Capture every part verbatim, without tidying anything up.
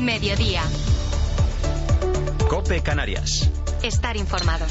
mediodía. COPE Canarias. Estar informado.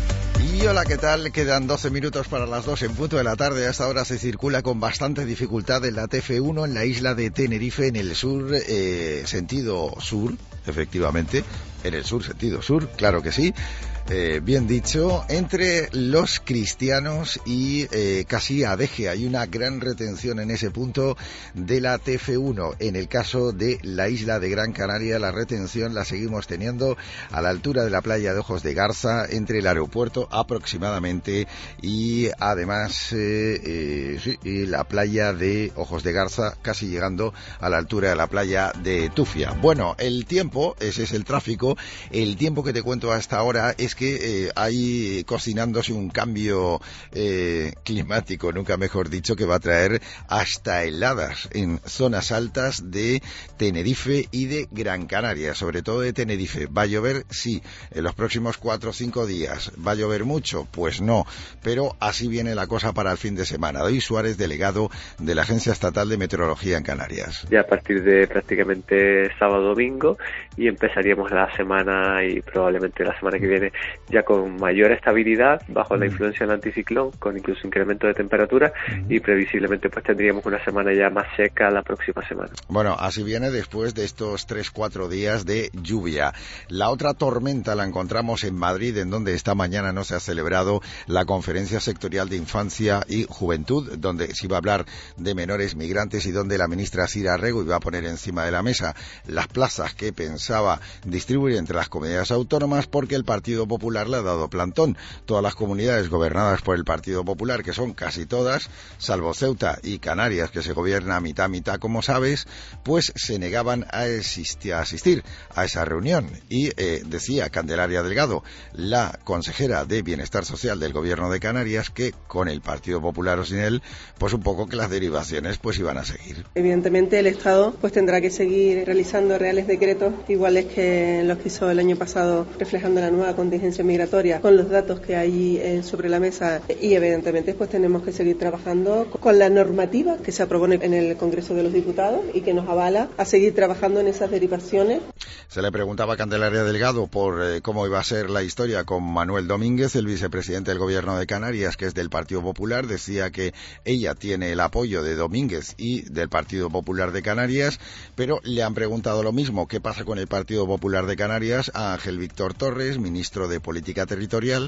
Y hola, ¿qué tal? Quedan doce minutos para las dos en punto de la tarde. Hasta ahora se circula con bastante dificultad en la T F uno en la isla de Tenerife, en el sur, eh, sentido sur, efectivamente. En el sur, sentido sur, claro que sí. Eh, bien dicho, entre los cristianos y eh, casi Adeje. Hay una gran retención en ese punto de la T F uno. En el caso de la isla de Gran Canaria, la retención la seguimos teniendo a la altura de la playa de Ojos de Garza, entre el aeropuerto aproximadamente, y además eh, eh, sí, y la playa de Ojos de Garza, casi llegando a la altura de la playa de Tufia. Bueno, el tiempo, ese es el tráfico. El tiempo que te cuento hasta ahora es que eh, hay cocinándose un cambio eh, climático, nunca mejor dicho, que va a traer hasta heladas en zonas altas de Tenerife y de Gran Canaria, sobre todo de Tenerife. ¿Va a llover? Sí. En los próximos cuatro o cinco días. ¿Va a llover mucho? Pues no. Pero así viene la cosa para el fin de semana. David Suárez, delegado de la Agencia Estatal de Meteorología en Canarias. Ya a partir de prácticamente sábado-domingo, y empezaríamos la semana y probablemente la semana que viene ya con mayor estabilidad, bajo la influencia del anticiclón, con incluso incremento de temperatura, y previsiblemente pues tendríamos una semana ya más seca la próxima semana. Bueno, así viene después de estos tres cuatro días de lluvia. La otra tormenta la encontramos en Madrid, en donde esta mañana no se ha celebrado la Conferencia Sectorial de Infancia y Juventud, donde se iba a hablar de menores migrantes y donde la ministra Sira Rego iba a poner encima de la mesa las plazas que pensaba distribuir entre las comunidades autónomas, porque el Partido Popular le ha dado plantón. Todas las comunidades gobernadas por el Partido Popular, que son casi todas, salvo Ceuta y Canarias, que se gobierna mitad mitad, como sabes, pues se negaban a asistir a, asistir a esa reunión. Y eh, decía Candelaria Delgado, la consejera de Bienestar Social del Gobierno de Canarias, que con el Partido Popular o sin él, pues un poco que las derivaciones pues iban a seguir. Evidentemente el Estado pues tendrá que seguir realizando reales decretos iguales que los que hizo el año pasado, reflejando la nueva contingencia migratoria, con los datos que hay eh, sobre la mesa, y evidentemente pues tenemos que seguir trabajando con la normativa que se aprobó en el Congreso de los Diputados y que nos avala a seguir trabajando en esas derivaciones. Se le preguntaba a Candelaria Delgado por eh, cómo iba a ser la historia con Manuel Domínguez, el vicepresidente del Gobierno de Canarias, que es del Partido Popular. Decía que ella tiene el apoyo de Domínguez y del Partido Popular de Canarias, pero le han preguntado lo mismo, ¿qué pasa con el Partido Popular de Canarias?, a Ángel Víctor Torres, ministro de Política Territorial,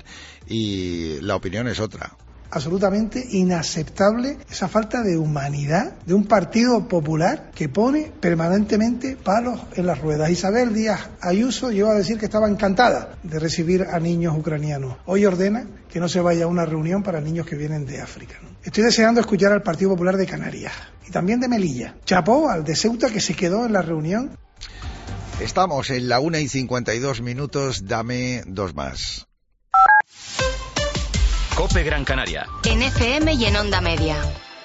y la opinión es otra. Absolutamente inaceptable esa falta de humanidad de un Partido Popular que pone permanentemente palos en las ruedas. Isabel Díaz Ayuso llegó a decir que estaba encantada de recibir a niños ucranianos. Hoy ordena que no se vaya a una reunión para niños que vienen de África. Estoy deseando escuchar al Partido Popular de Canarias y también de Melilla. Chapó al de Ceuta, que se quedó en la reunión. Estamos en la una y cincuenta y dos minutos, dame dos más. COPE Gran Canaria. En F M y en onda media.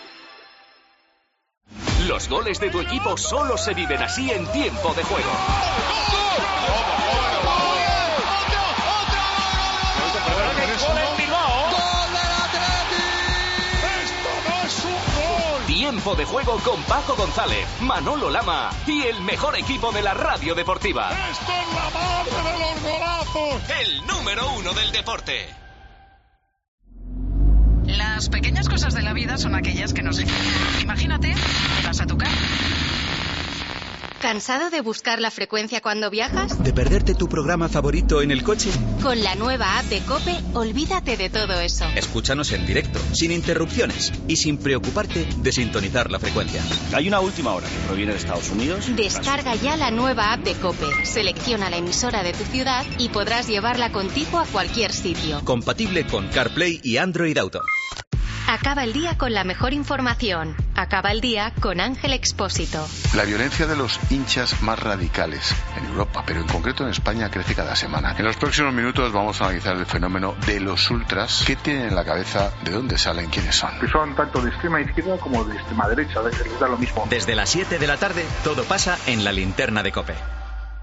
Los goles de tu equipo solo se viven así en tiempo de juego. Tiempo de juego con Paco González, Manolo Lama y el mejor equipo de la radio deportiva. ¡Esto es la madre de los golazos! El número uno del deporte. Las pequeñas cosas de la vida son aquellas que nos... Imagínate, te vas a tu casa. ¿Cansado de buscar la frecuencia cuando viajas? ¿De perderte tu programa favorito en el coche? Con la nueva app de COPE, olvídate de todo eso. Escúchanos en directo, sin interrupciones y sin preocuparte de sintonizar la frecuencia. Hay una última hora que proviene de Estados Unidos. Descarga ya la nueva app de COPE, selecciona la emisora de tu ciudad y podrás llevarla contigo a cualquier sitio. Compatible con CarPlay y Android Auto. Acaba el día con la mejor información. Acaba el día con Ángel Expósito. La violencia de los hinchas más radicales en Europa, pero en concreto en España, crece cada semana. En los próximos minutos vamos a analizar el fenómeno de los ultras. ¿Qué tienen en la cabeza? ¿De dónde salen? ¿Quiénes son? Que son tanto de extrema izquierda como de extrema derecha. Les da lo mismo. Desde las siete de la tarde, todo pasa en la linterna de COPE.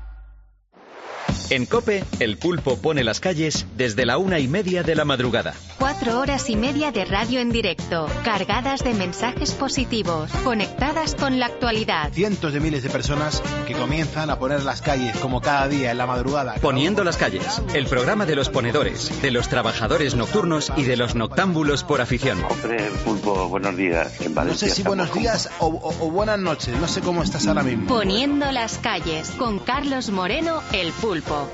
En COPE, el pulpo pone las calles desde la una y media de la madrugada. Cuatro horas y media de radio en directo, cargadas de mensajes positivos, conectadas con la actualidad. Cientos de miles de personas que comienzan a poner las calles como cada día en la madrugada. Poniendo las calles, el programa de los ponedores, de los trabajadores nocturnos y de los noctámbulos por afición. Hombre, Pulpo, buenos días. En Valencia, no sé si buenos días o, o, o buenas noches, no sé cómo estás ahora mismo. Poniendo las calles, con Carlos Moreno, el Pulpo.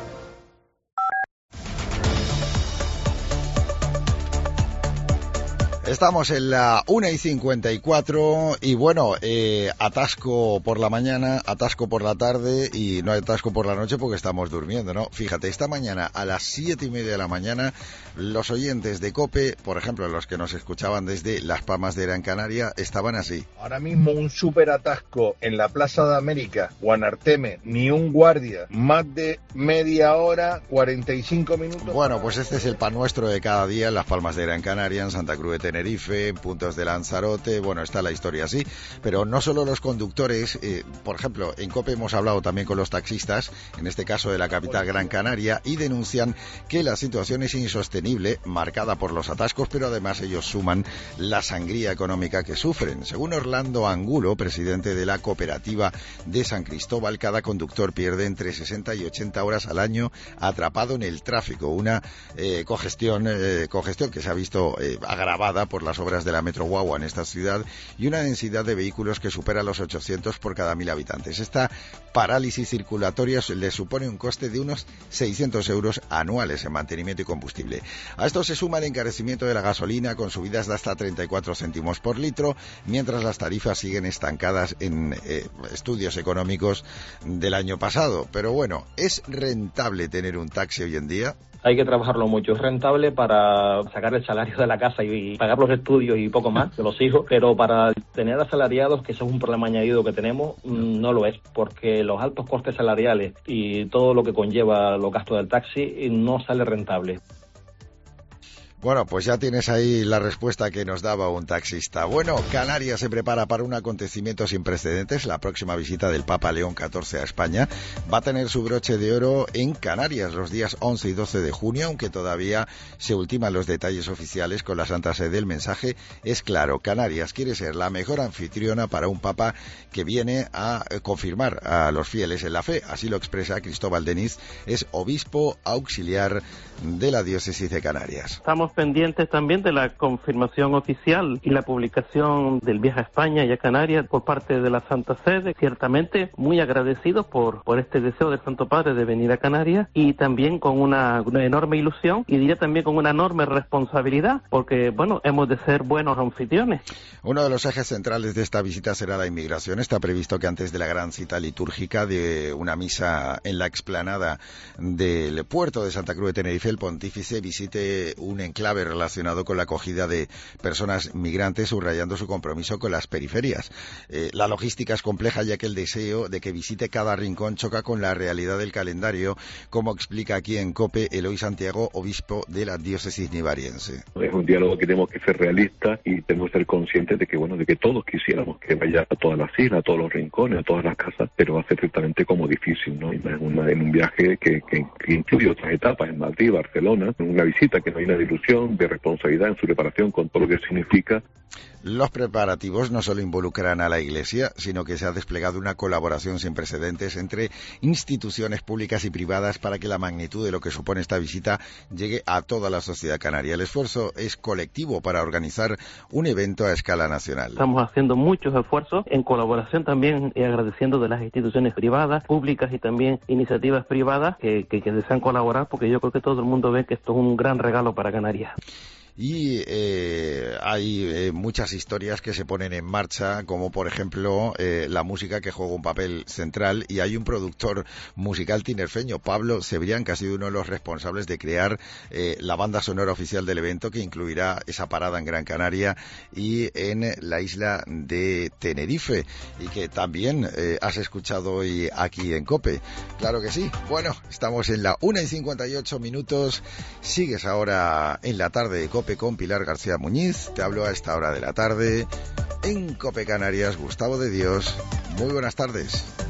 Estamos en la una y cincuenta y cuatro y bueno, eh, atasco por la mañana, atasco por la tarde y no hay atasco por la noche porque estamos durmiendo, ¿no? Fíjate, esta mañana a las siete y media de la mañana los oyentes de COPE, por ejemplo los que nos escuchaban desde Las Palmas de Gran Canaria, estaban así. Ahora mismo un súper atasco en la Plaza de América, Guanarteme, ni un guardia, más de media hora, cuarenta y cinco minutos. Bueno, pues este es el pan nuestro de cada día en Las Palmas de Gran Canaria, en Santa Cruz de Tenerife, en puntos de Lanzarote, bueno, está la historia así, pero no solo los conductores, eh, por ejemplo, en COPE hemos hablado también con los taxistas, en este caso de la capital Gran Canaria, y denuncian que la situación es insostenible, marcada por los atascos, pero además ellos suman la sangría económica que sufren. Según Orlando Angulo, presidente de la cooperativa de San Cristóbal, cada conductor pierde entre sesenta y ochenta horas al año atrapado en el tráfico, una eh, congestión, eh, congestión que se ha visto eh, agravada por las obras de la Metro Guagua en esta ciudad y una densidad de vehículos que supera los ochocientos por cada mil habitantes. Esta parálisis circulatoria le supone un coste de unos seiscientos euros anuales en mantenimiento y combustible. A esto se suma el encarecimiento de la gasolina con subidas de hasta treinta y cuatro céntimos por litro, mientras las tarifas siguen estancadas en eh, estudios económicos del año pasado. Pero bueno, ¿es rentable tener un taxi hoy en día? Hay que trabajarlo mucho. Es rentable para sacar el salario de la casa y pagar los estudios y poco más de los hijos, pero para tener asalariados, que eso es un problema añadido que tenemos, no lo es, porque los altos costes salariales y todo lo que conlleva los gastos del taxi no sale rentable. Bueno, pues ya tienes ahí la respuesta que nos daba un taxista. Bueno, Canarias se prepara para un acontecimiento sin precedentes. La próxima visita del Papa León catorce a España va a tener su broche de oro en Canarias los días once y doce de junio, aunque todavía se ultiman los detalles oficiales con la Santa Sede. El mensaje es claro: Canarias quiere ser la mejor anfitriona para un Papa que viene a confirmar a los fieles en la fe. Así lo expresa Cristóbal Deniz, es obispo auxiliar de la diócesis de Canarias. Estamos pendientes también de la confirmación oficial y la publicación del viaje a España y a Canarias por parte de la Santa Sede. Ciertamente muy agradecidos por, por este deseo del Santo Padre de venir a Canarias, y también con una, una enorme ilusión, y diría también con una enorme responsabilidad, porque bueno, hemos de ser buenos anfitriones. Uno de los ejes centrales de esta visita será la inmigración. Está previsto que antes de la gran cita litúrgica de una misa en la explanada del puerto de Santa Cruz de Tenerife, el pontífice visite un enclave relacionado con la acogida de personas migrantes, subrayando su compromiso con las periferias. Eh, la logística es compleja, ya que el deseo de que visite cada rincón choca con la realidad del calendario, como explica aquí en COPE Eloy Santiago, obispo de la diócesis nivariense. Es un diálogo que tenemos que ser realistas y tenemos que ser conscientes de que bueno, de que todos quisiéramos que vaya a todas las islas, a todos los rincones, a todas las casas, pero va a ser ciertamente como difícil, ¿no? En, una, en un viaje que, que, que incluye otras etapas en Madrid, Barcelona, en una visita que no hay una ilusión, de responsabilidad en su preparación con todo lo que significa. Los preparativos no solo involucran a la Iglesia, sino que se ha desplegado una colaboración sin precedentes entre instituciones públicas y privadas para que la magnitud de lo que supone esta visita llegue a toda la sociedad canaria. El esfuerzo es colectivo para organizar un evento a escala nacional. Estamos haciendo muchos esfuerzos en colaboración también y agradeciendo de las instituciones privadas, públicas y también iniciativas privadas que, que, que desean colaborar, porque yo creo que todo el mundo ve que esto es un gran regalo para Canarias. Y eh, hay eh, muchas historias que se ponen en marcha, como por ejemplo eh, la música, que juega un papel central, y hay un productor musical tinerfeño, Pablo Cebrián, que ha sido uno de los responsables de crear eh, la banda sonora oficial del evento, que incluirá esa parada en Gran Canaria y en la isla de Tenerife, y que también eh, has escuchado hoy aquí en COPE. Claro que sí. Bueno, estamos en la una y cincuenta y ocho minutos, sigues ahora en la tarde de COPE con Pilar García Muñiz. Te hablo a esta hora de la tarde en COPE Canarias, Gustavo de Dios. Muy buenas tardes.